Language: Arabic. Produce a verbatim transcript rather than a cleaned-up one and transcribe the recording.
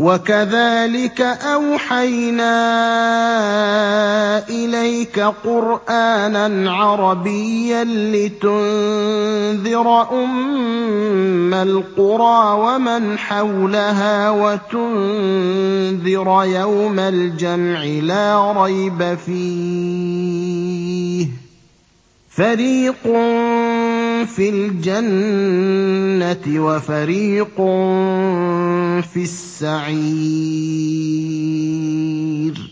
وَكَذَٰلِكَ أَوْحَيْنَا إِلَيْكَ قُرْآنًا عَرَبِيًّا لِّتُنذِرَ أُمَّ الْقُرَىٰ وَمَنْ حَوْلَهَا وَتُنذِرَ يَوْمَ الْجَمْعِ لَا رَيْبَ فِيهِ ۚ فَرِيقٌ فِي الْجَنَّةِ وَفَرِيقٌ فِي السَّعِيرِ